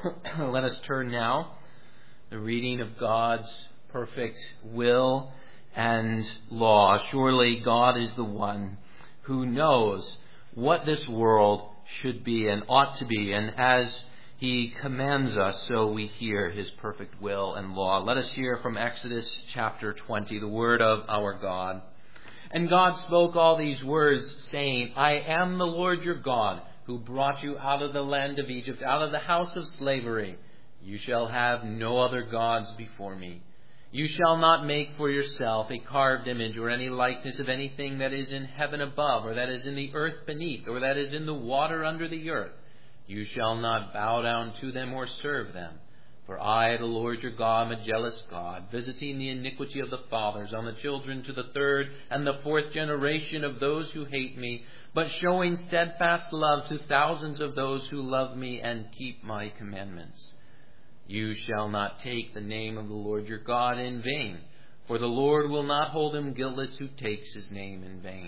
Let us turn now to the reading of God's perfect will and law. Surely God is the one who knows what this world should be and ought to be, and as He commands us, so we hear His perfect will and law. Let us hear from Exodus chapter 20, the word of our God. And God spoke all these words, saying, I am the Lord your God, who brought you out of the land of Egypt, out of the house of slavery. You shall have no other gods before me. You shall not make for yourself a carved image or any likeness of anything that is in heaven above, or that is in the earth beneath, or that is in the water under the earth. You shall not bow down to them or serve them. For I, the Lord your God, am a jealous God, visiting the iniquity of the fathers on the children to the third and the fourth generation of those who hate me, but showing steadfast love to thousands of those who love me and keep my commandments. You shall not take the name of the Lord your God in vain, for the Lord will not hold him guiltless who takes his name in vain.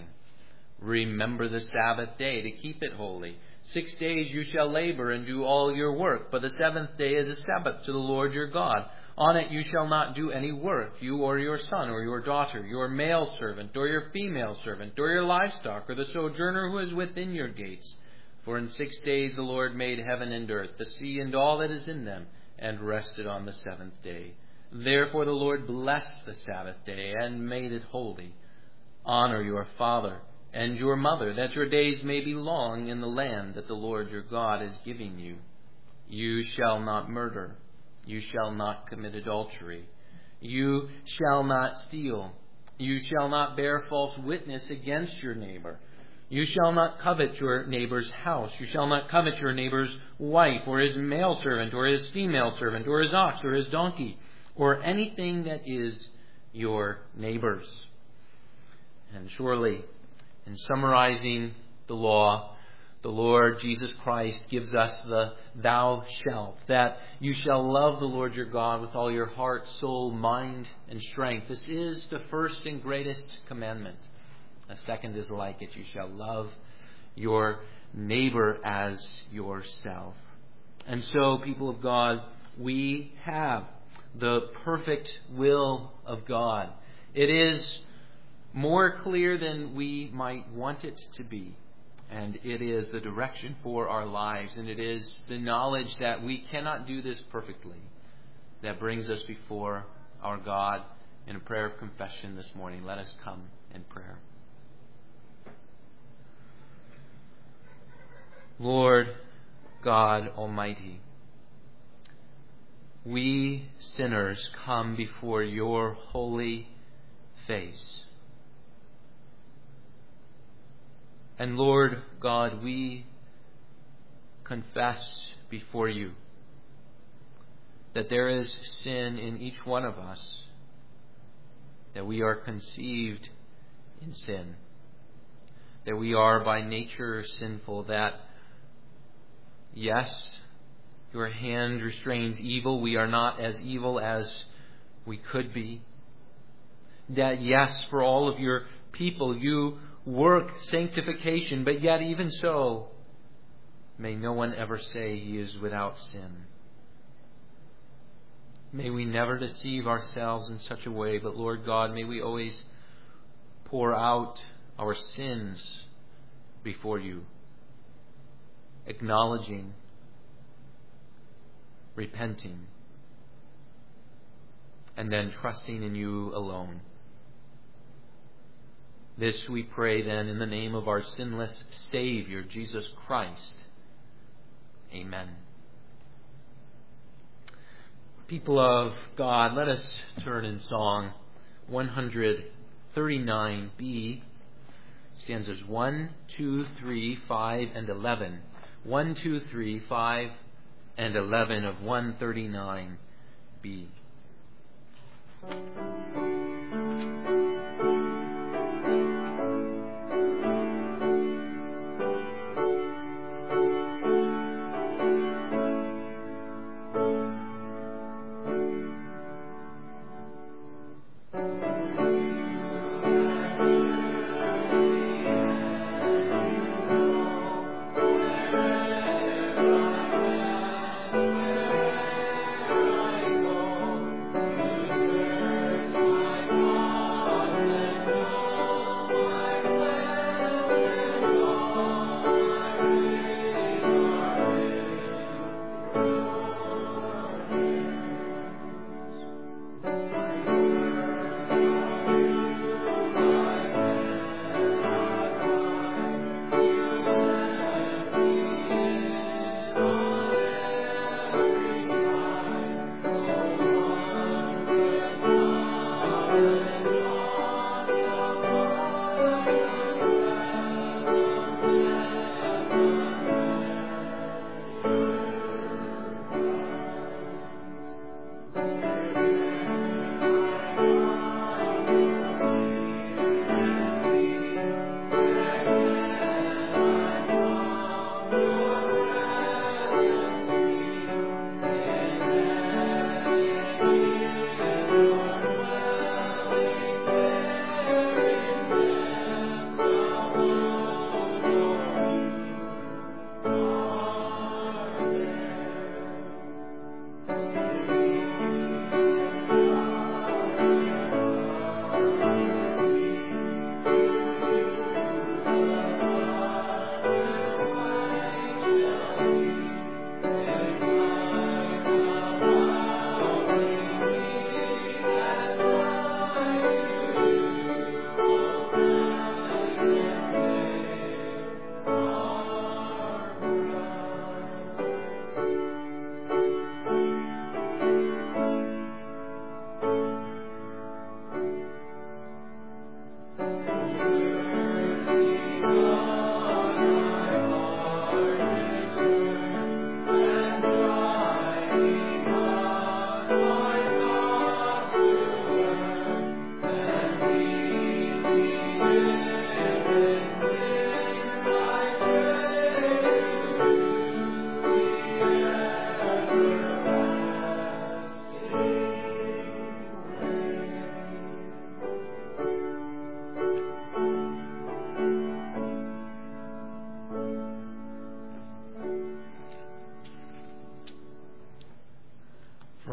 Remember the Sabbath day to keep it holy. 6 days you shall labor and do all your work, but the seventh day is a Sabbath to the Lord your God. On it you shall not do any work, you or your son or your daughter, your male servant or your female servant, or your livestock, or the sojourner who is within your gates. For in 6 days the Lord made heaven and earth, the sea and all that is in them, and rested on the seventh day. Therefore the Lord blessed the Sabbath day and made it holy. Honor your father and your mother, that your days may be long in the land that the Lord your God is giving you. You shall not murder. You shall not commit adultery. You shall not steal. You shall not bear false witness against your neighbor. You shall not covet your neighbor's house. You shall not covet your neighbor's wife, or his male servant, or his female servant, or his ox, or his donkey, or anything that is your neighbor's. And surely, in summarizing the law, the Lord Jesus Christ gives us the thou shalt, that you shall love the Lord your God with all your heart, soul, mind, and strength. This is the first and greatest commandment. A second is like it. You shall love your neighbor as yourself. And so, people of God, we have the perfect will of God. It is more clear than we might want it to be. And it is the direction for our lives. And it is the knowledge that we cannot do this perfectly that brings us before our God in a prayer of confession this morning. Let us come in prayer. Lord God Almighty, we sinners come before your holy face. And Lord God, we confess before you that there is sin in each one of us, that we are conceived in sin, that we are by nature sinful, that yes, your hand restrains evil. We are not as evil as we could be. That yes, for all of your people, you work sanctification, but yet even so, may no one ever say he is without sin. May we never deceive ourselves in such a way, but Lord God, may we always pour out our sins before you, acknowledging, repenting, and then trusting in you alone. This we pray then in the name of our sinless Savior, Jesus Christ. Amen. People of God, let us turn in song 139b, stanzas 1, 2, 3, 5, and 11. 1, 2, 3, 5, and 11 of 139b.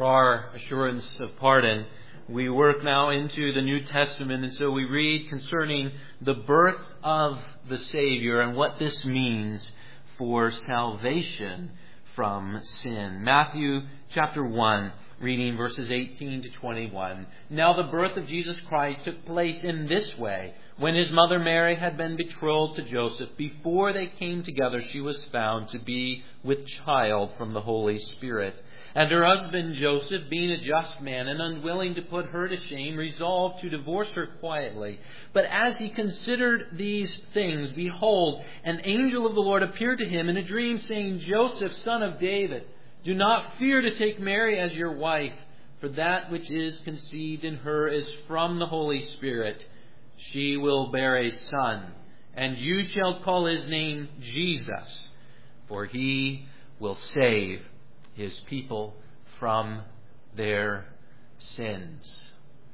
For our assurance of pardon, we work now into the New Testament, and so we read concerning the birth of the Savior and what this means for salvation from sin. Matthew chapter 1, reading verses 18 to 21. Now the birth of Jesus Christ took place in this way. When his mother Mary had been betrothed to Joseph, before they came together, she was found to be with child from the Holy Spirit. And her husband Joseph, being a just man and unwilling to put her to shame, resolved to divorce her quietly. But as he considered these things, behold, an angel of the Lord appeared to him in a dream, saying, Joseph, son of David, do not fear to take Mary as your wife, for that which is conceived in her is from the Holy Spirit. She will bear a son, and you shall call his name Jesus, for he will save his people from their sins.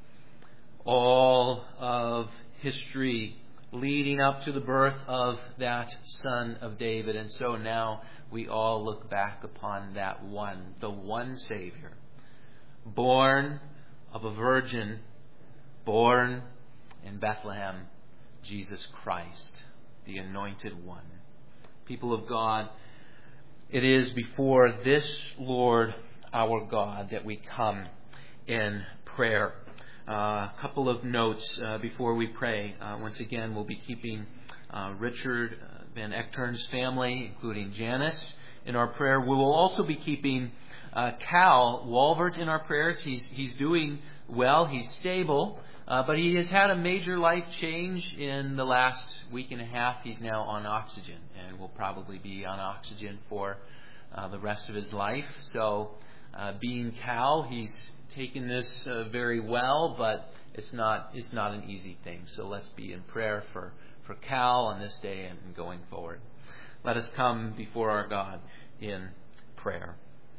All of history leading up to the birth of that Son of David. And so now we all look back upon that one, the one Savior, born of a virgin, born in Bethlehem, Jesus Christ, the Anointed One. People of God, it is before this Lord our God that we come in prayer. A couple of notes before we pray. Once again, we'll be keeping Richard Van Echtern's family, including Janice, in our prayer. We will also be keeping Cal Walvert in our prayers. He's doing well. He's stable. But he has had a major life change in the last week and a half. He's now on oxygen and will probably be on oxygen for the rest of his life. So being Cal, he's taken this very well, but it's not an easy thing. So let's be in prayer for Cal on this day and going forward. Let us come before our God in prayer.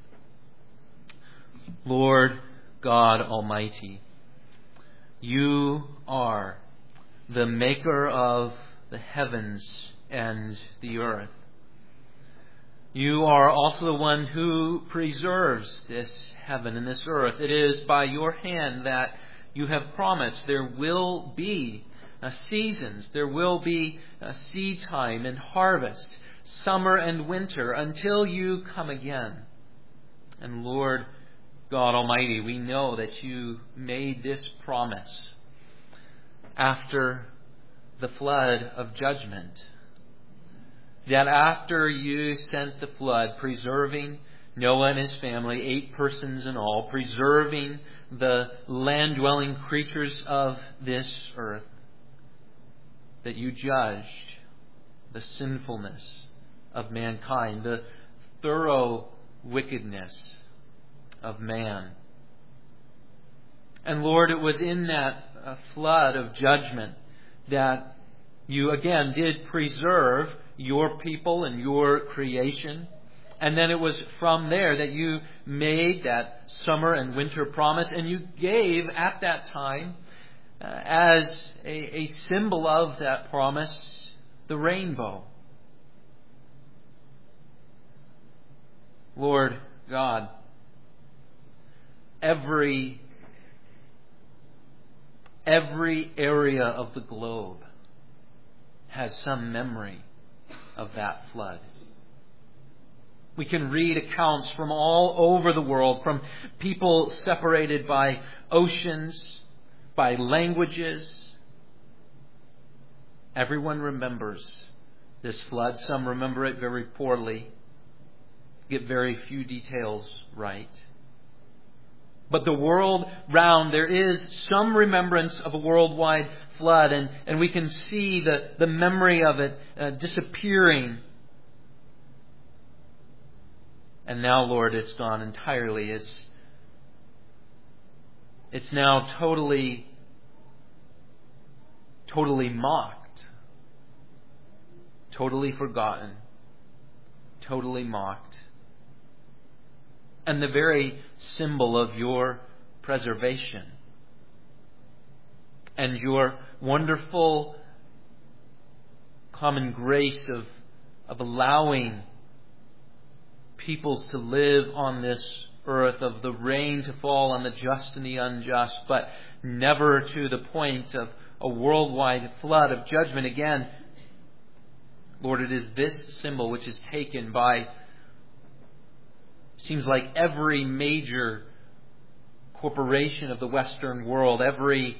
Lord God Almighty, you are the maker of the heavens and the earth. You are also the one who preserves this heaven and this earth. It is by your hand that you have promised there will be seasons, there will be seed time and harvest, summer and winter, until you come again. And Lord God Almighty, we know that you made this promise after the flood of judgment. That after you sent the flood, preserving Noah and his family, 8 persons in all, preserving the land-dwelling creatures of this earth, that you judged the sinfulness of mankind, the thorough wickedness of man. And Lord, it was in that flood of judgment that you again did preserve your people and your creation. And then it was from there that you made that summer and winter promise, and you gave at that time, as a symbol of that promise, the rainbow. Lord God, every area of the globe has some memory of that flood. We can read accounts from all over the world, from people separated by oceans, by languages. Everyone remembers this flood. Some remember it very poorly, get very few details right. But the world round, there is some remembrance of a worldwide flood, and we can see the memory of it disappearing. And now, Lord, it's gone entirely. It's now totally mocked, totally forgotten, totally mocked. And the very symbol of your preservation and your wonderful common grace of allowing peoples to live on this earth, of the rain to fall on the just and the unjust, but never to the point of a worldwide flood of judgment again. Lord, it is this symbol which is taken by, seems like every major corporation of the Western world, every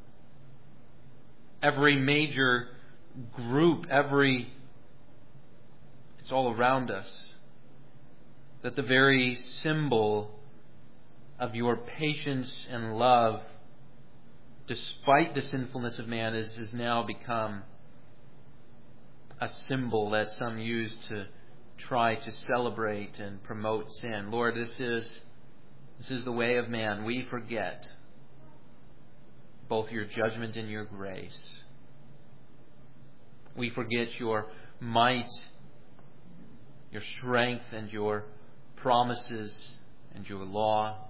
major group, it's all around us. That the very symbol of your patience and love, despite the sinfulness of man, has now become a symbol that some use to try to celebrate and promote sin. Lord, this is the way of man. We forget both your judgment and your grace. We forget your might, your strength, and your promises, and your law.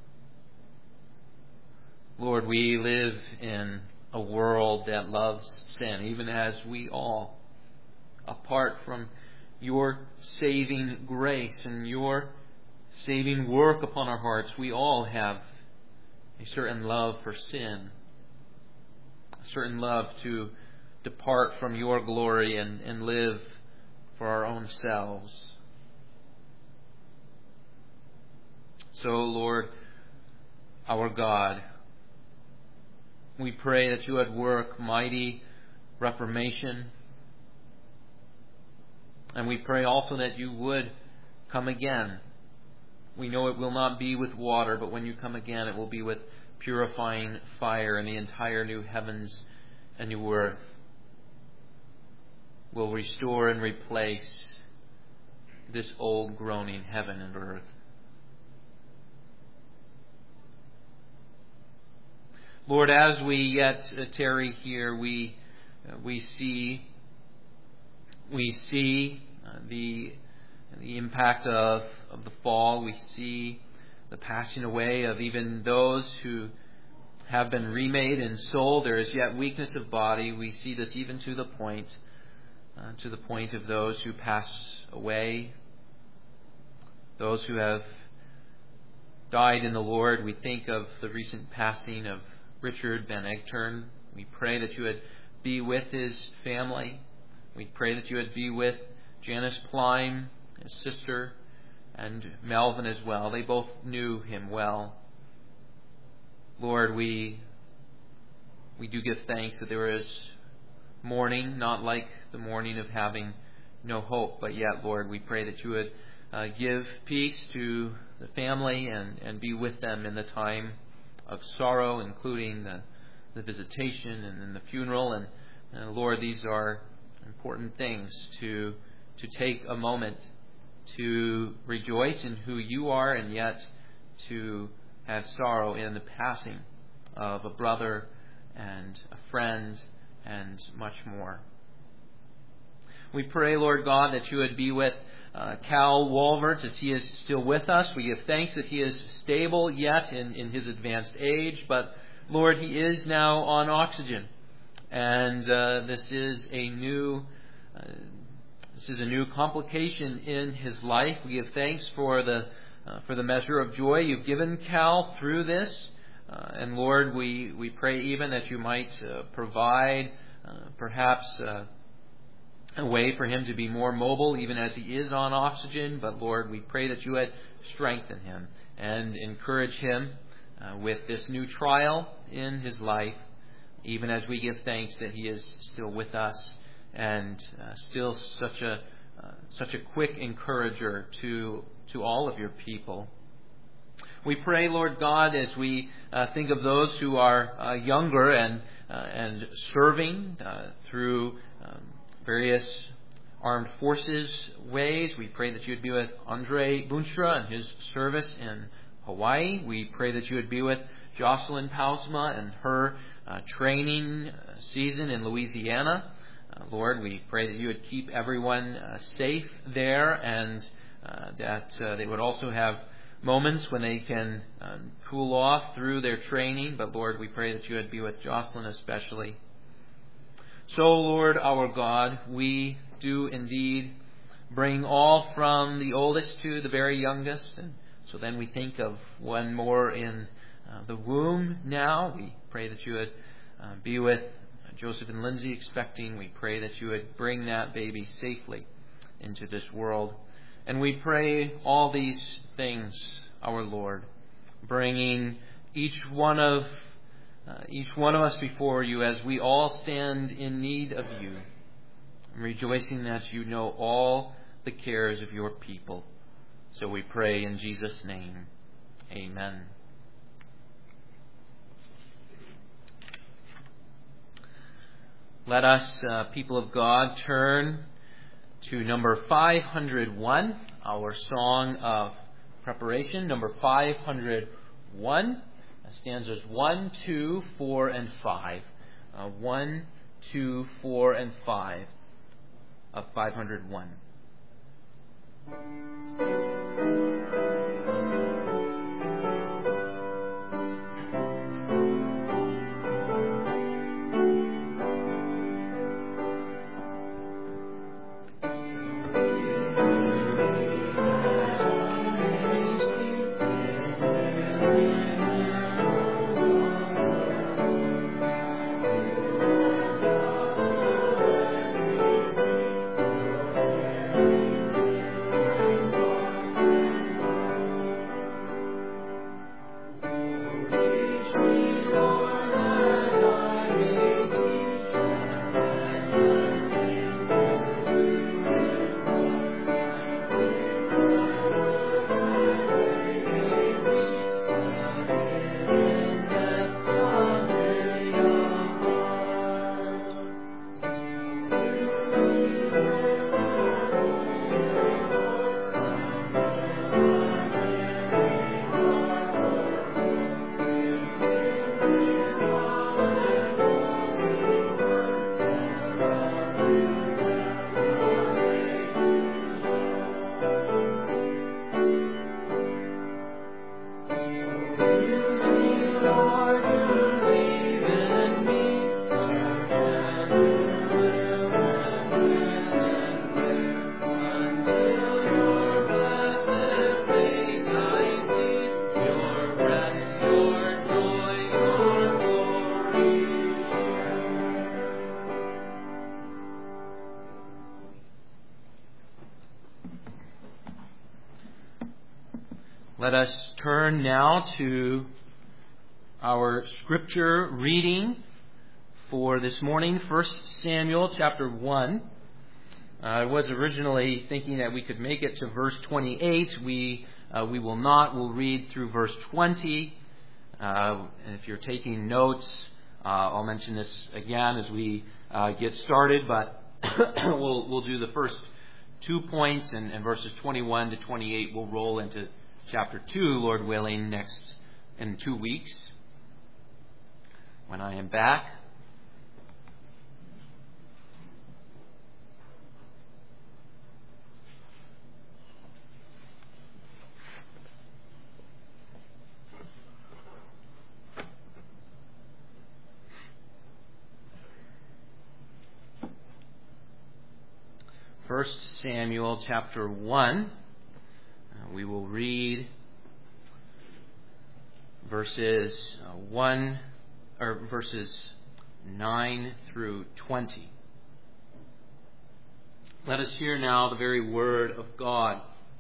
Lord, we live in a world that loves sin, even as we all, apart from your saving grace and your saving work upon our hearts, we all have a certain love for sin, a certain love to depart from your glory and live for our own selves. So, Lord, our God, we pray that you would work mighty reformation. And we pray also that you would come again. We know it will not be with water, but when you come again, it will be with purifying fire, and the entire new heavens and new earth will restore and replace this old groaning heaven and earth. Lord, as we yet tarry here, we see the impact of the fall. We see the passing away of even those who have been remade in soul. There is yet weakness of body. We see this even to the point of those who pass away, those who have died in the Lord. We think of the recent passing of Richard Van Egtern. We pray that you would be with his family. We pray that you would be with Janice Plein, his sister, and Melvin as well. They both knew him well. Lord, we do give thanks that there is mourning, not like the mourning of having no hope, but yet, Lord, we pray that you would give peace to the family and be with them in the time of sorrow, including the visitation and then the funeral. And Lord, these are important things to take a moment to rejoice in who you are, and yet to have sorrow in the passing of a brother and a friend and much more. We pray, Lord God, that you would be with Cal Walvert as he is still with us. We give thanks that he is stable yet in his advanced age, but Lord, he is now on oxygen, and this is a new complication in his life. We give thanks for the measure of joy you've given Cal through this, and Lord, we pray even that you might provide perhaps a way for him to be more mobile even as he is on oxygen. But Lord, we pray that you would strengthen him and encourage him with this new trial in his life, even as we give thanks that he is still with us and still such a quick encourager to all of your people. We pray, Lord God, as we think of those who are younger and serving through various armed forces ways. We pray that you would be with Andre Bunchra and his service in Hawaii. We pray that you would be with Jocelyn Pausma and her training season in Louisiana. Lord, we pray that you would keep everyone safe there, and that they would also have moments when they can cool off through their training. But Lord, we pray that you would be with Jocelyn especially. So, Lord, our God, we do indeed bring all from the oldest to the very youngest, and So then we think of one more in the womb now. We pray that you would be with Joseph and Lindsay expecting. We pray that you would bring that baby safely into this world. And we pray all these things, our Lord, bringing each one of us before you as we all stand in need of you, rejoicing that you know all the cares of your people. So we pray in Jesus' name. Amen. Let us, people of God, turn to number 501, our song of preparation. Number 501, stanzas 1, 2, 4, and 5. 1, 2, 4, and 5 of 501. Let us turn now to our scripture reading for this morning, 1 Samuel chapter 1. I was originally thinking that we could make it to verse 28. We will not. We'll read through verse 20. And if you're taking notes, I'll mention this again as we get started, but we'll do the first 2 points, and verses 21 to 28 will roll into chapter 2, Lord willing, next in 2 weeks when I am back. First Samuel chapter 1. We will read verses 9 through 20. Let us hear now the very word of God.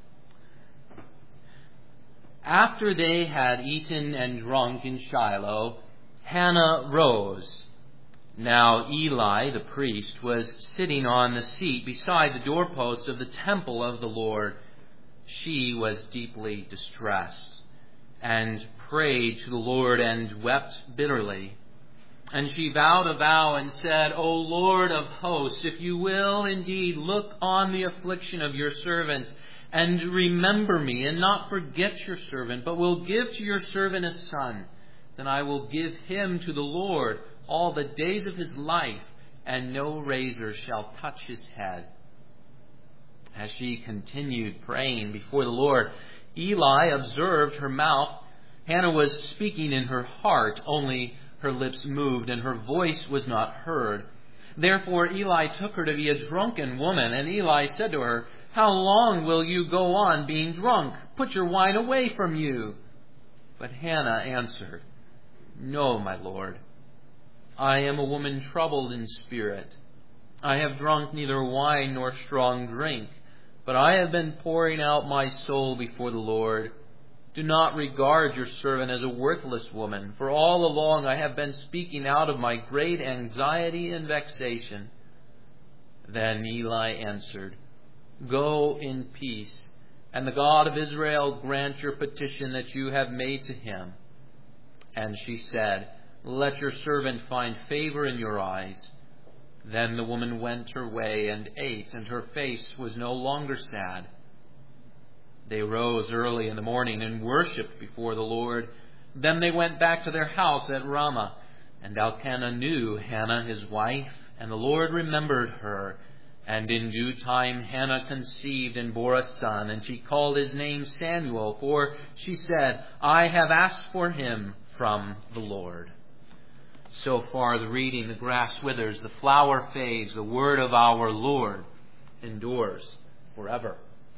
After they had eaten and drunk in Shiloh, Hannah rose. Now Eli, the priest, was sitting on the seat beside the doorpost of the temple of the Lord. She was deeply distressed and prayed to the Lord and wept bitterly. And she vowed a vow and said, O Lord of hosts, if you will indeed look on the affliction of your servant and remember me and not forget your servant, but will give to your servant a son, then I will give him to the Lord all the days of his life, and no razor shall touch his head. As she continued praying before the Lord, Eli observed her mouth. Hannah was speaking in her heart, only her lips moved, and her voice was not heard. Therefore Eli took her to be a drunken woman, and Eli said to her, How long will you go on being drunk? Put your wine away from you." But Hannah answered, "No, my Lord. I am a woman troubled in spirit. I have drunk neither wine nor strong drink, but I have been pouring out my soul before the Lord. Do not regard your servant as a worthless woman, for all along I have been speaking out of my great anxiety and vexation." Then Eli answered, "Go in peace, and the God of Israel grant your petition that you have made to him." And she said, "Let your servant find favor in your eyes." Then the woman went her way and ate, and her face was no longer sad. They rose early in the morning and worshipped before the Lord. Then they went back to their house at Ramah. And Elkanah knew Hannah his wife, and the Lord remembered her. And in due time Hannah conceived and bore a son, and she called his name Samuel, for she said, "I have asked for him from the Lord." So far the reading, the grass withers, the flower fades, the word of our Lord endures forever.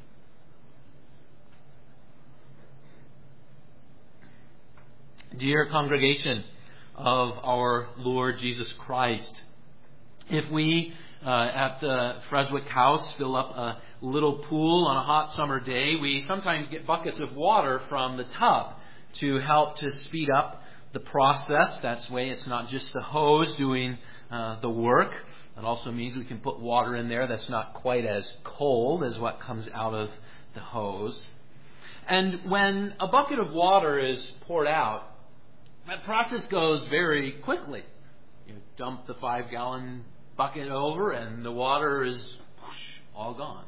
Dear congregation of our Lord Jesus Christ, if we at the Freswick House fill up a little pool on a hot summer day, we sometimes get buckets of water from the tub to help to speed up the process. That's way it's not just the hose doing the work. It also means we can put water in there that's not quite as cold as what comes out of the hose. And when a bucket of water is poured out, that process goes very quickly. You dump the 5-gallon bucket over and the water is all gone.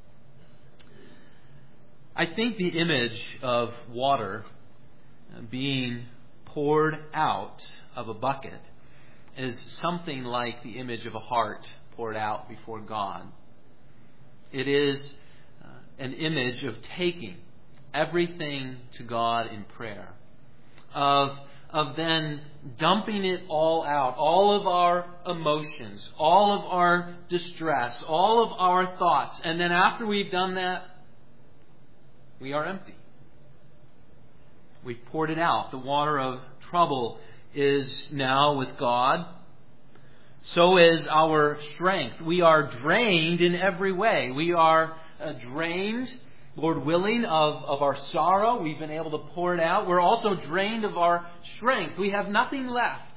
I think the image of water being poured out of a bucket is something like the image of a heart poured out before God. It is an image of taking everything to God in prayer, of then dumping it all out, all of our emotions, all of our distress, all of our thoughts. And then after we've done that, we are empty. We've poured it out. The water of trouble is now with God. So is our strength. We are drained in every way. We are drained, Lord willing, of our sorrow. We've been able to pour it out. We're also drained of our strength. We have nothing left.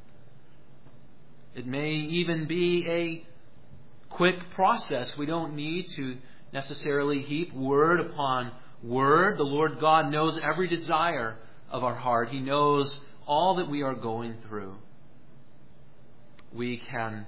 It may even be a quick process. We don't need to necessarily heap word upon word. The Lord God knows every desire of our heart. He knows all that we are going through. We can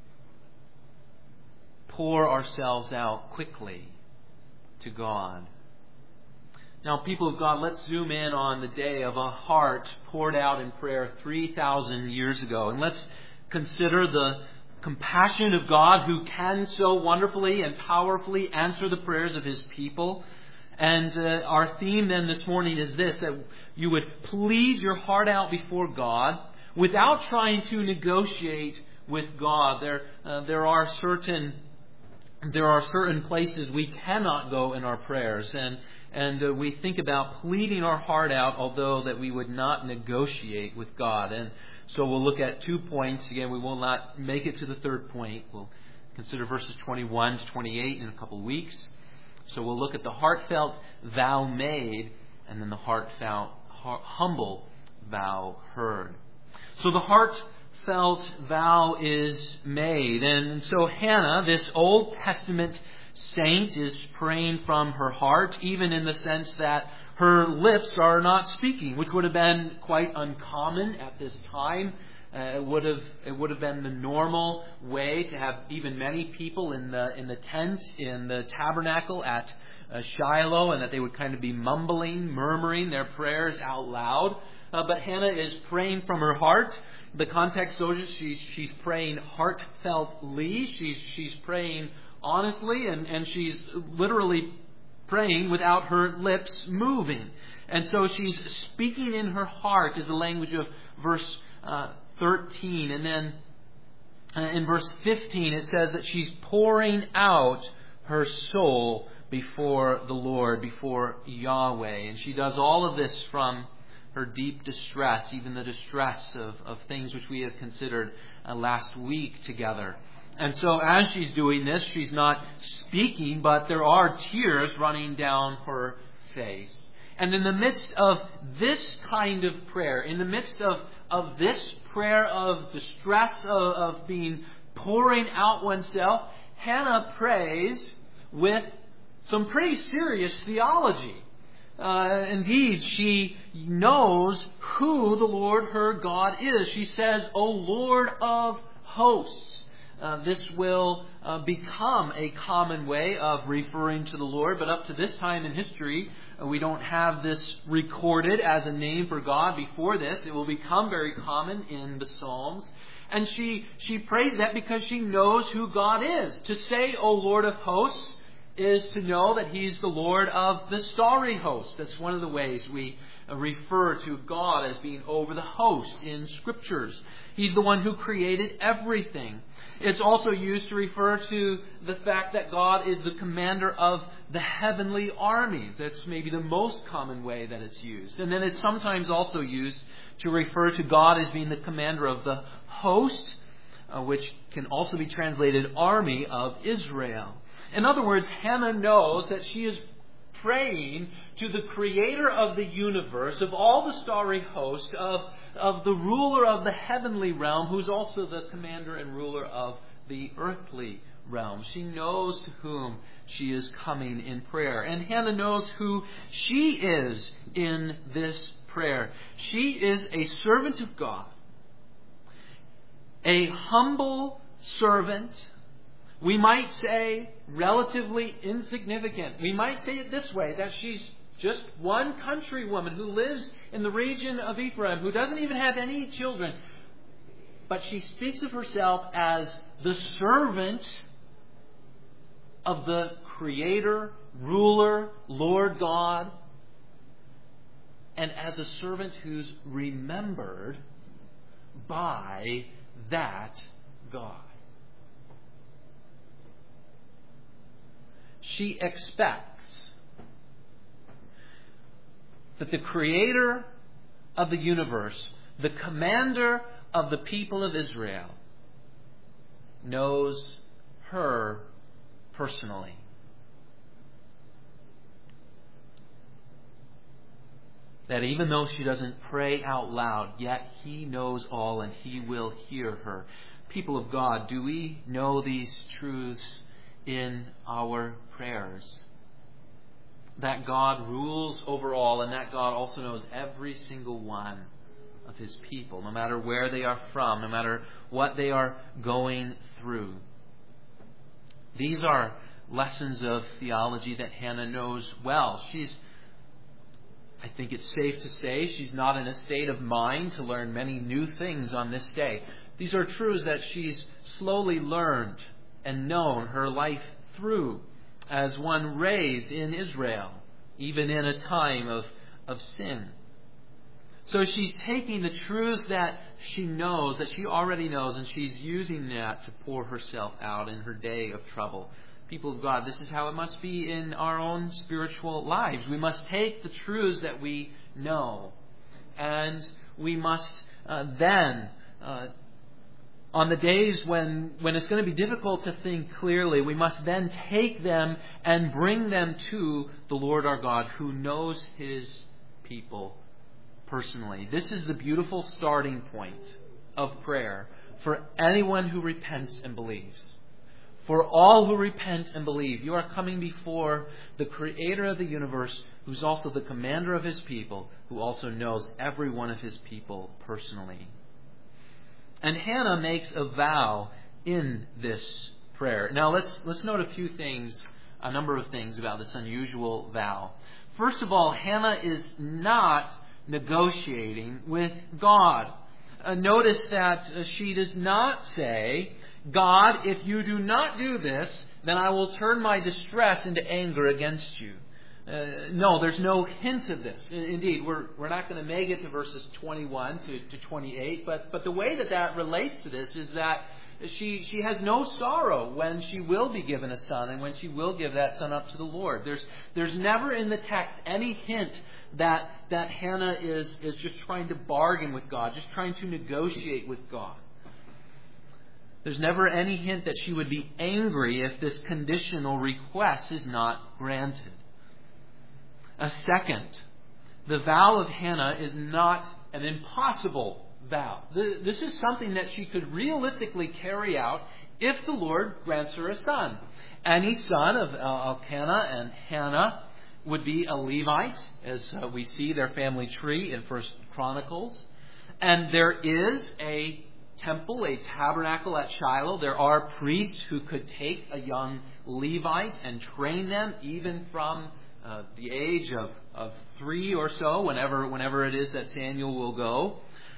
pour ourselves out quickly to God. Now, people of God, let's zoom in on the day of a heart poured out in prayer 3,000 years ago. And let's consider the compassion of God who can so wonderfully and powerfully answer the prayers of His people. And our theme then this morning is this, that you would plead your heart out before God without trying to negotiate with God. There are certain places we cannot go in our prayers, and we think about pleading our heart out, although that we would not negotiate with God. And so we'll look at 2 points. Again, we will not make it to the third point. We'll consider verses 21 to 28 in a couple of weeks. So we'll look at the heartfelt vow made, and then the heartfelt humble vow heard. So the heartfelt vow is made. And so Hannah, this Old Testament saint, is praying from her heart, even in the sense that her lips are not speaking, which would have been quite uncommon at this time. It would have been the normal way to have even many people in the tent, in the tabernacle at Shiloh, and that they would kind of be murmuring their prayers out loud. But Hannah is praying from her heart. The context shows she's praying heartfeltly. She's praying honestly, and she's literally praying without her lips moving. And so she's speaking in her heart is the language of verse 13. And then in verse 15 it says that she's pouring out her soul before the Lord, before Yahweh. And she does all of this from her deep distress, even the distress of things which we have considered last week together. And so as she's doing this, she's not speaking, but there are tears running down her face. And in the midst of this kind of prayer, in the midst of this prayer of distress, of being pouring out oneself, Hannah prays with some pretty serious theology. Indeed, she knows who the Lord her God is. She says, "O Lord of hosts." This will become a common way of referring to the Lord, but up to this time in history, we don't have this recorded as a name for God before this. It will become very common in the Psalms. And she prays that because she knows who God is. To say, "O Lord of hosts," is to know that He's the Lord of the starry host. That's one of the ways we refer to God as being over the host in Scriptures. He's the one who created everything. It's also used to refer to the fact that God is the commander of the heavenly armies. That's maybe the most common way that it's used. And then it's sometimes also used to refer to God as being the commander of the host, which can also be translated army of Israel. In other words, Hannah knows that she is praying to the creator of the universe, of all the starry host, of the ruler of the heavenly realm, who's also the commander and ruler of the earthly realm. She knows to whom she is coming in prayer. And Hannah knows who she is in this prayer. She is a servant of God, a humble servant. We might say relatively insignificant. We might say it this way, that she's just one countrywoman who lives in the region of Ephraim, who doesn't even have any children. But she speaks of herself as the servant of the Creator, ruler, Lord God, and as a servant who's remembered by that God. She expects that the Creator of the universe, the commander of the people of Israel, knows her personally. That even though she doesn't pray out loud, yet He knows all and He will hear her. People of God, do we know these truths in our prayers? That God rules over all, and that God also knows every single one of His people, no matter where they are from, no matter what they are going through. These are lessons of theology that Hannah knows well. I think it's safe to say she's not in a state of mind to learn many new things on this day. These are truths that she's slowly learned and known her life through as one raised in Israel, even in a time of sin. So she's taking the truths that she knows, that she already knows, and she's using that to pour herself out in her day of trouble. People of God, this is how it must be in our own spiritual lives. We must take the truths that we know, and we must then, on the days when it's going to be difficult to think clearly, we must then take them and bring them to the Lord our God, who knows His people personally. This is the beautiful starting point of prayer for anyone who repents and believes. For all who repent and believe, you are coming before the Creator of the universe, who's also the commander of His people, who also knows every one of His people personally. And Hannah makes a vow in this prayer. Now let's note a number of things about this unusual vow. First of all, Hannah is not negotiating with God. Notice that she does not say, "God, if you do not do this, then I will turn my distress into anger against you." No, there's no hint of this. Indeed, we're not going to make it to verses 21 to 28, but the way that relates to this is that she has no sorrow when she will be given a son and when she will give that son up to the Lord. There's never in the text any hint that Hannah is just trying to bargain with God, just trying to negotiate with God. There's never any hint that she would be angry if this conditional request is not granted. Second, the vow of Hannah is not an impossible vow. This is something that she could realistically carry out if the Lord grants her a son. Any son of Elkanah and Hannah would be a Levite, as we see their family tree in 1 Chronicles. And there is a temple, a tabernacle at Shiloh. There are priests who could take a young Levite and train them even from the age of 3 or so, whenever it is that Samuel will go.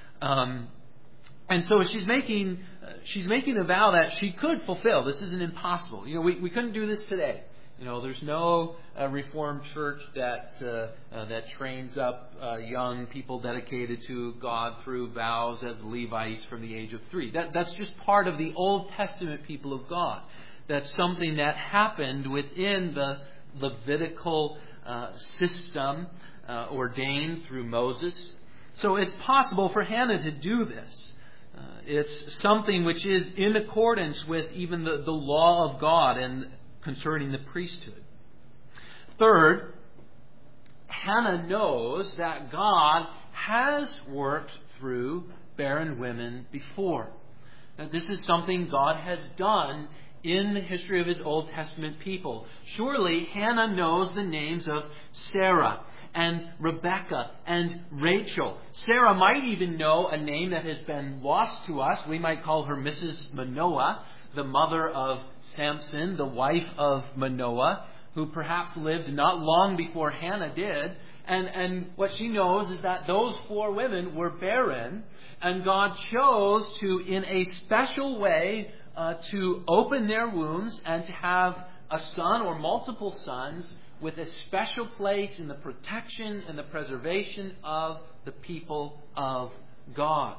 And so she's making a vow that she could fulfill. This isn't impossible. We couldn't do this today. There's no Reformed church that trains up young people dedicated to God through vows as Levites from the age of 3. That's just part of the Old Testament people of God. That's something that happened within the Levitical system ordained through Moses. So it's possible for Hannah to do this. It's something which is in accordance with even the law of God and concerning the priesthood. Third, Hannah knows that God has worked through barren women before. Now, this is something God has done in the history of His Old Testament people. Surely Hannah knows the names of Sarah and Rebecca and Rachel. Sarah might even know a name that has been lost to us. We might call her Mrs. Manoah, the mother of Samson, the wife of Manoah, who perhaps lived not long before Hannah did. And what she knows is that those 4 women were barren, and God chose to, in a special way, to open their wombs and to have a son or multiple sons with a special place in the protection and the preservation of the people of God.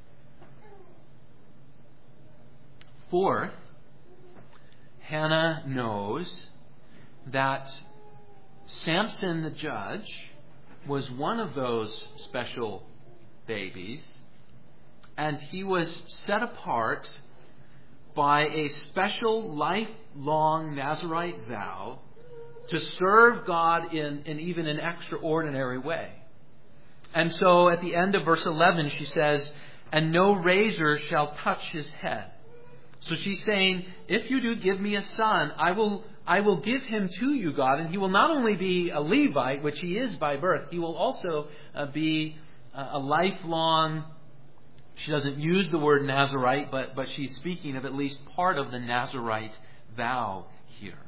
Fourth, Hannah knows that Samson the judge was one of those special babies, and he was set apart by a special lifelong Nazirite vow to serve God in even an extraordinary way. And so at the end of verse 11 she says, "And no razor shall touch his head." So she's saying, if you do give me a son, I will give him to you, God, and he will not only be a Levite, which he is by birth, he will also be a lifelong, she doesn't use the word Nazirite, but she's speaking of at least part of the Nazirite vow here.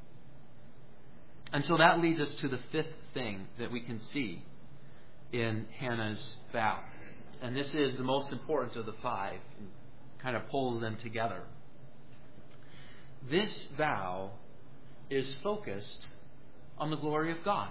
And so that leads us to the 5th thing that we can see in Hannah's vow. And this is the most important of the 5. Kind of pulls them together. This vow is focused on the glory of God.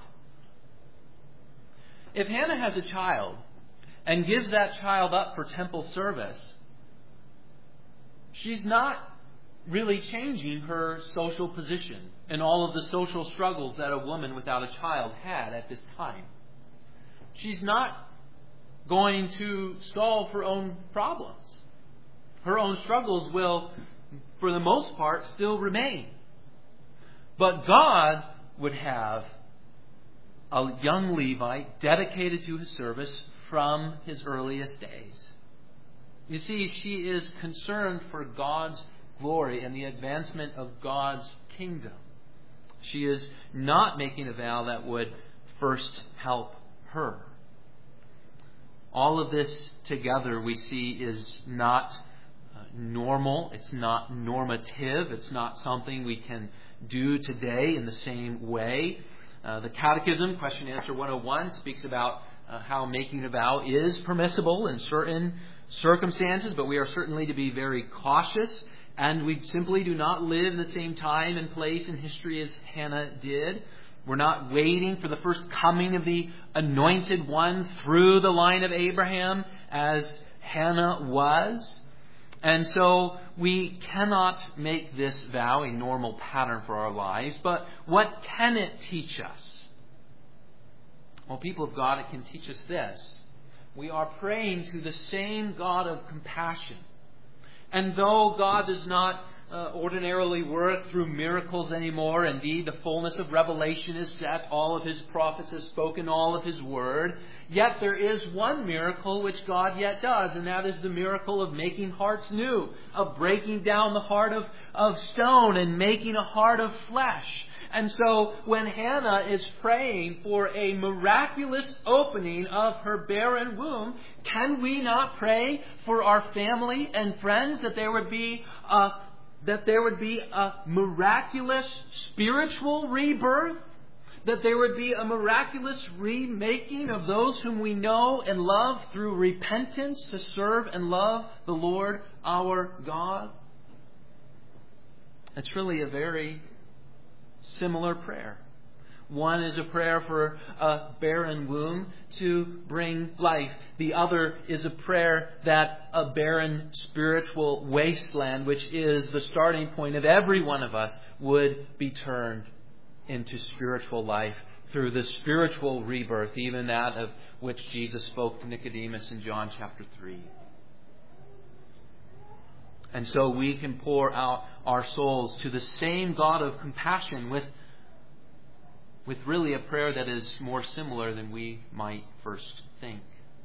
If Hannah has a child and gives that child up for temple service, she's not really changing her social position and all of the social struggles that a woman without a child had at this time. She's not going to solve her own problems. Her own struggles will, for the most part, still remain. But God would have a young Levite dedicated to His service from his earliest days. You see, she is concerned for God's glory and the advancement of God's kingdom. She is not making a vow that would first help her. All of this together we see is not normal. It's not normative. It's not something we can do today in the same way. The Catechism, Question and Answer 101, speaks about how making a vow is permissible in certain circumstances, but we are certainly to be very cautious, and we simply do not live in the same time and place in history as Hannah did. We're not waiting for the first coming of the Anointed One through the line of Abraham as Hannah was. And so we cannot make this vow a normal pattern for our lives. But what can it teach us? Well, people of God, it can teach us this. We are praying to the same God of compassion. And though God does not ordinarily work through miracles anymore, indeed the fullness of revelation is set, all of His prophets have spoken all of His word, yet there is one miracle which God yet does, and that is the miracle of making hearts new, of breaking down the heart of stone and making a heart of flesh. And so when Hannah is praying for a miraculous opening of her barren womb, can we not pray for our family and friends that there would be a miraculous spiritual rebirth? That there would be a miraculous remaking of those whom we know and love through repentance to serve and love the Lord our God? It's really a very similar prayer. One is a prayer for a barren womb to bring life. The other is a prayer that a barren spiritual wasteland, which is the starting point of every one of us, would be turned into spiritual life through the spiritual rebirth, even that of which Jesus spoke to Nicodemus in John chapter 3. And so we can pour out our souls to the same God of compassion with really a prayer that is more similar than we might first think.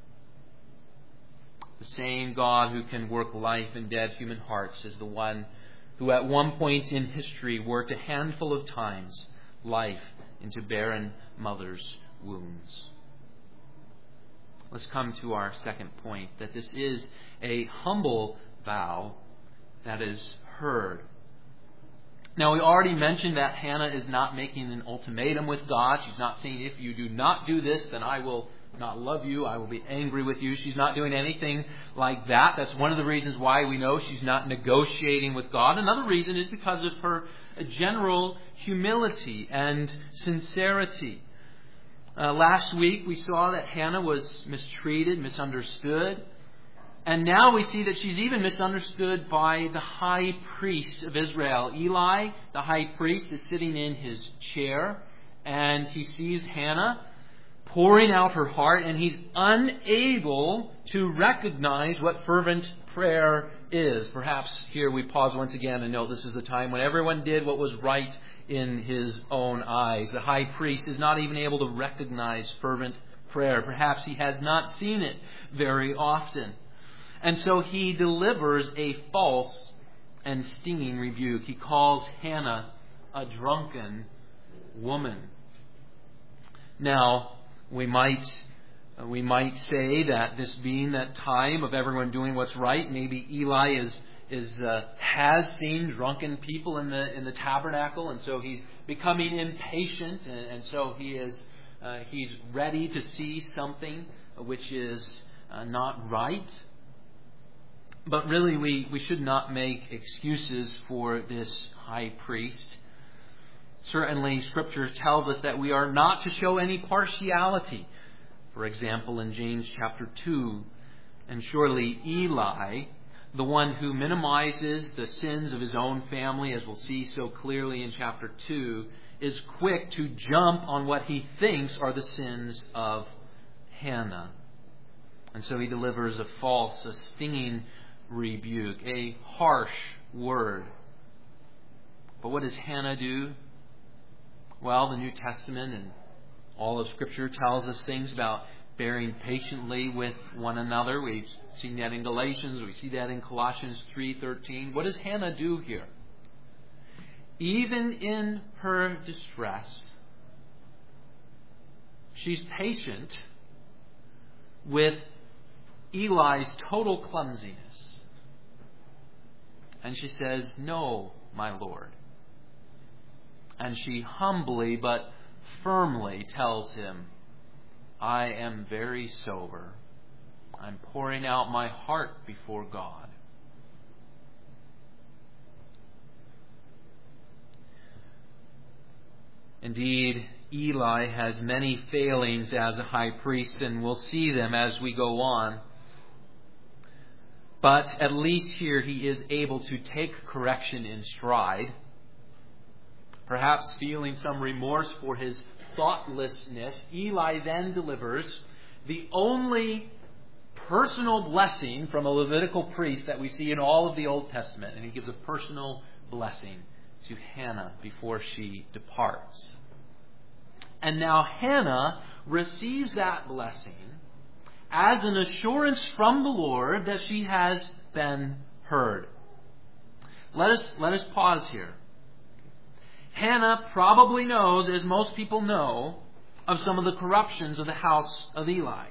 The same God who can work life in dead human hearts is the one who at one point in history worked a handful of times life into barren mothers' wombs. Let's come to our second point, that this is a humble vow that is heard. Now, we already mentioned that Hannah is not making an ultimatum with God. She's not saying, if you do not do this, then I will not love you. I will be angry with you. She's not doing anything like that. That's one of the reasons why we know she's not negotiating with God. Another reason is because of her general humility and sincerity. Last week we saw that Hannah was mistreated, misunderstood. And now we see that she's even misunderstood by the high priest of Israel. Eli, the high priest, is sitting in his chair, and he sees Hannah pouring out her heart, and he's unable to recognize what fervent prayer is. Perhaps here we pause once again and note this is the time when everyone did what was right in his own eyes. The high priest is not even able to recognize fervent prayer. Perhaps he has not seen it very often. And so he delivers a false and stinging rebuke. He calls Hannah a drunken woman. Now, we might say that this being that time of everyone doing what's right, maybe Eli has seen drunken people in the tabernacle, and so he's becoming impatient, and so he's ready to see something which is not right. But really, we should not make excuses for this high priest. Certainly, Scripture tells us that we are not to show any partiality. For example, in James chapter 2, and surely Eli, the one who minimizes the sins of his own family, as we'll see so clearly in chapter 2, is quick to jump on what he thinks are the sins of Hannah. And so he delivers a false, a stinging rebuke, a harsh word. But what does Hannah do? Well, the New Testament and all of Scripture tells us things about bearing patiently with one another. We've seen that in Galatians. We see that in Colossians 3:13. What does Hannah do here? Even in her distress, she's patient with Eli's total clumsiness. And she says, "No, my Lord." And she humbly but firmly tells him, "I am very sober. I'm pouring out my heart before God." Indeed, Eli has many failings as a high priest, and we'll see them as we go on. But at least here he is able to take correction in stride, perhaps feeling some remorse for his thoughtlessness. Eli then delivers the only personal blessing from a Levitical priest that we see in all of the Old Testament. And he gives a personal blessing to Hannah before she departs. And now Hannah receives that blessing as an assurance from the Lord that she has been heard. Let us pause here. Hannah probably knows, as most people know, of some of the corruptions of the house of Eli.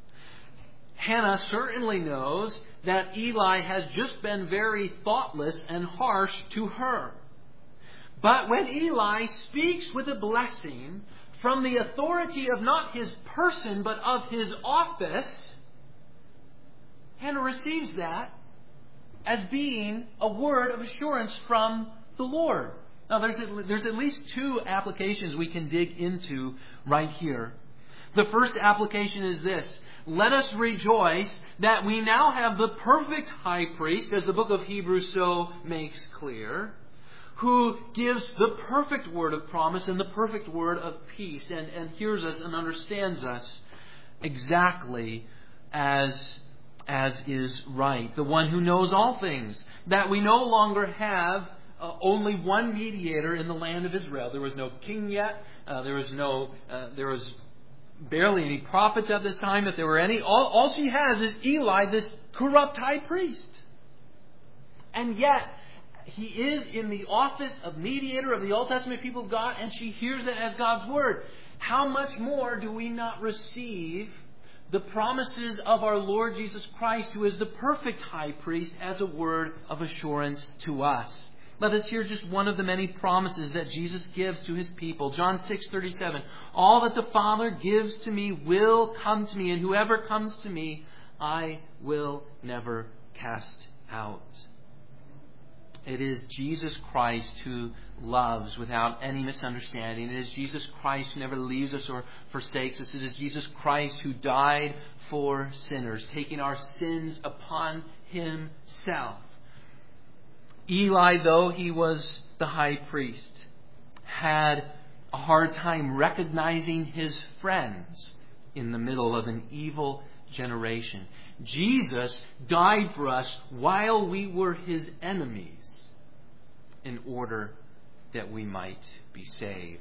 Hannah certainly knows that Eli has just been very thoughtless and harsh to her. But when Eli speaks with a blessing from the authority of not his person, but of his office, Hannah receives that as being a word of assurance from the Lord. Now, there's at least two applications we can dig into right here. The first application is this: let us rejoice that we now have the perfect high priest, as the book of Hebrews so makes clear, who gives the perfect word of promise and the perfect word of peace, and hears us and understands us exactly as is right. The one who knows all things, that we no longer have only one mediator in the land of Israel. There was no king yet. There was barely any prophets at this time, if there were any. All she has is Eli, this corrupt high priest. And yet, he is in the office of mediator of the Old Testament people of God, and she hears it as God's word. How much more do we not receive the promises of our Lord Jesus Christ, who is the perfect high priest, as a word of assurance to us? Let us hear just one of the many promises that Jesus gives to his people. John 6:37. All that the Father gives to me will come to me, and whoever comes to me, I will never cast out. It is Jesus Christ who loves without any misunderstanding. It is Jesus Christ who never leaves us or forsakes us. It is Jesus Christ who died for sinners, taking our sins upon himself. Eli, though he was the high priest, had a hard time recognizing his friends in the middle of an evil generation. Jesus died for us while we were his enemies in order that we might be saved.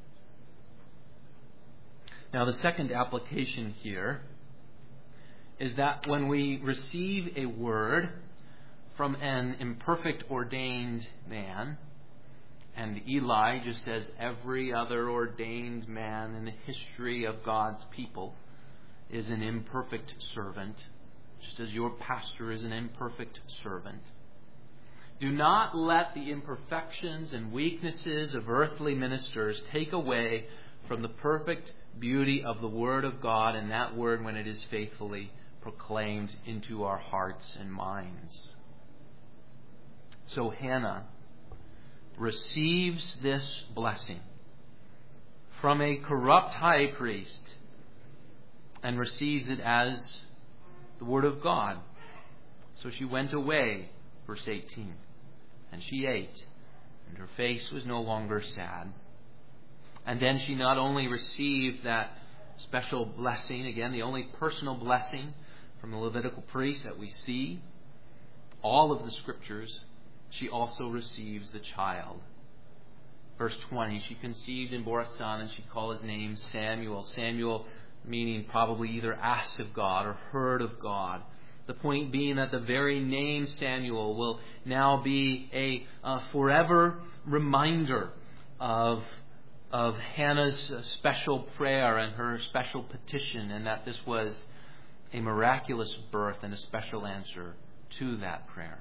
Now, the second application here is that when we receive a word from an imperfect ordained man, and Eli, just as every other ordained man in the history of God's people, is an imperfect servant, just as your pastor is an imperfect servant. Do not let the imperfections and weaknesses of earthly ministers take away from the perfect beauty of the Word of God, and that Word when it is faithfully proclaimed into our hearts and minds. So Hannah receives this blessing from a corrupt high priest and receives it as the Word of God. So she went away, verse 18, and she ate, and her face was no longer sad. And then she not only received that special blessing, again, the only personal blessing from the Levitical priest that we see, all of the Scriptures, she also receives the child. Verse 20, she conceived and bore a son, and she called his name Samuel. Samuel meaning probably either asked of God or heard of God. The point being that the very name Samuel will now be a forever reminder of Hannah's special prayer and her special petition, and that this was a miraculous birth and a special answer to that prayer.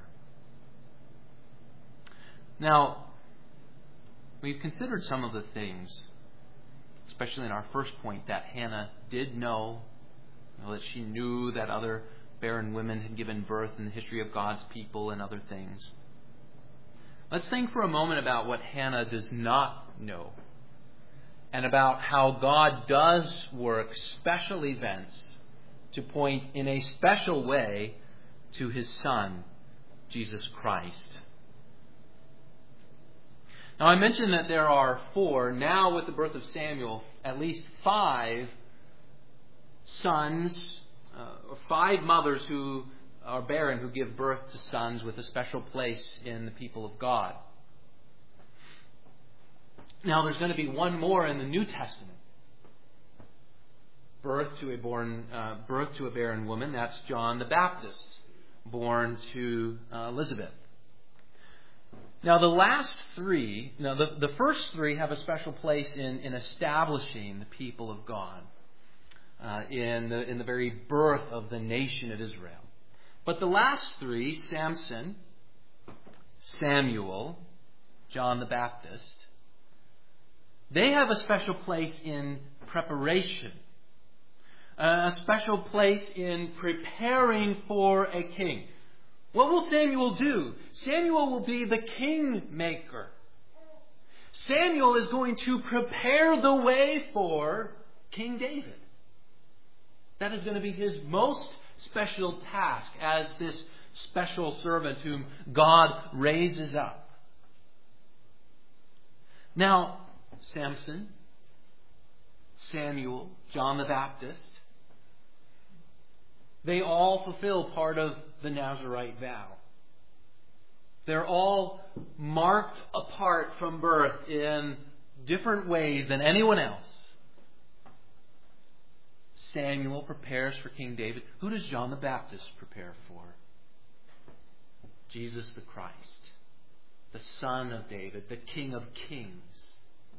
Now, we've considered some of the things, especially in our first point, that Hannah did know, that she knew that other barren women had given birth in the history of God's people and other things. Let's think for a moment about what Hannah does not know, and about how God does work special events to point in a special way to His Son, Jesus Christ. Now, I mentioned that there are 4, now with the birth of Samuel, at least 5 sons, or 5 mothers who are barren who give birth to sons with a special place in the people of God. Now, there's going to be one more in the New Testament. Birth to a barren woman. That's John the Baptist, born to Elizabeth. Now, the first 3 have a special place in establishing the people of God, in the very birth of the nation of Israel. But the last 3, Samson, Samuel, John the Baptist, they have a special place in preparation, a special place in preparing for a king. What will Samuel do? Samuel will be the king maker. Samuel is going to prepare the way for King David. That is going to be his most special task as this special servant whom God raises up. Now, Samson, Samuel, John the Baptist, they all fulfill part of the Nazirite vow. They're all marked apart from birth in different ways than anyone else. Samuel prepares for King David. Who does John the Baptist prepare for? Jesus the Christ, the Son of David, the King of Kings.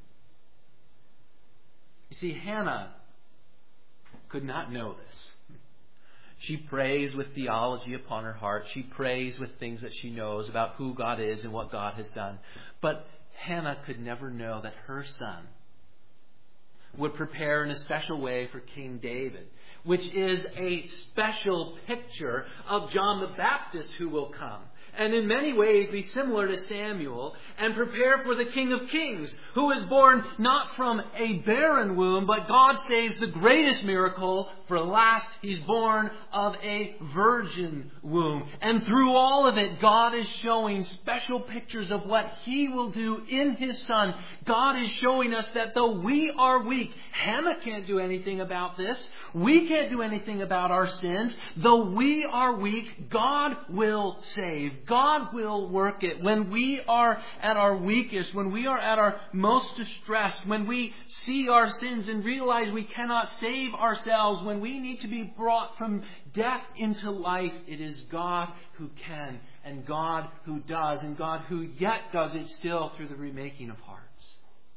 You see, Hannah could not know this. She prays with theology upon her heart. She prays with things that she knows about who God is and what God has done. But Hannah could never know that her son would prepare in a special way for King David, which is a special picture of John the Baptist who will come, and in many ways be similar to Samuel, and prepare for the King of Kings, who is born not from a barren womb, but God saves the greatest miracle for last. He's born of a virgin womb. And through all of it, God is showing special pictures of what He will do in His Son. God is showing us that though we are weak, Hannah can't do anything about this. We can't do anything about our sins. Though we are weak, God will save. God will work it. When we are at our weakest, when we are at our most distressed, when we see our sins and realize we cannot save ourselves, when we need to be brought from death into life, it is God who can, and God who does, and God who yet does it still through the remaking of hearts.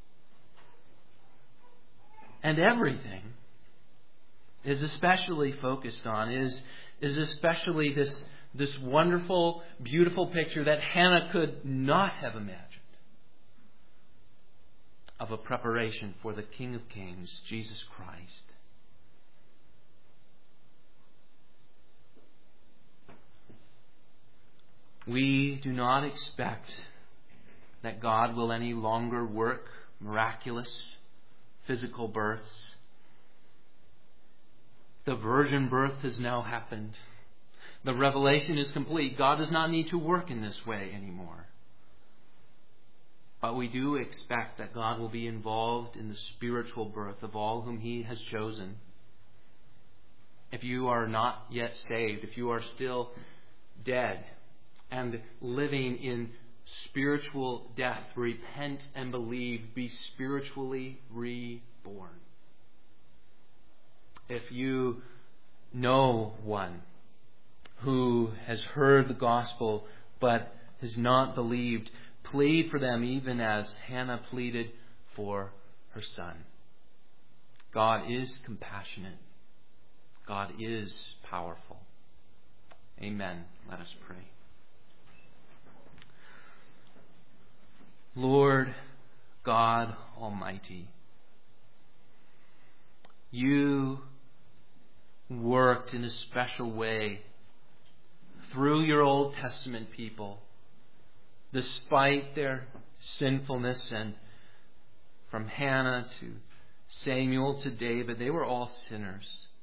And everything is especially focused on, is especially this wonderful, beautiful picture that Hannah could not have imagined of a preparation for the King of Kings, Jesus Christ. We do not expect that God will any longer work miraculous physical births. The virgin birth has now happened. The revelation is complete. God does not need to work in this way anymore. But we do expect that God will be involved in the spiritual birth of all whom He has chosen. If you are not yet saved, if you are still dead and living in spiritual death, repent and believe, be spiritually reborn. If you know one who has heard the gospel but has not believed, plead for them even as Hannah pleaded for her son. God is compassionate. God is powerful. Amen. Let us pray. Lord God Almighty, You worked in a special way through Your Old Testament people, despite their sinfulness, and from Hannah to Samuel to David, they were all sinners.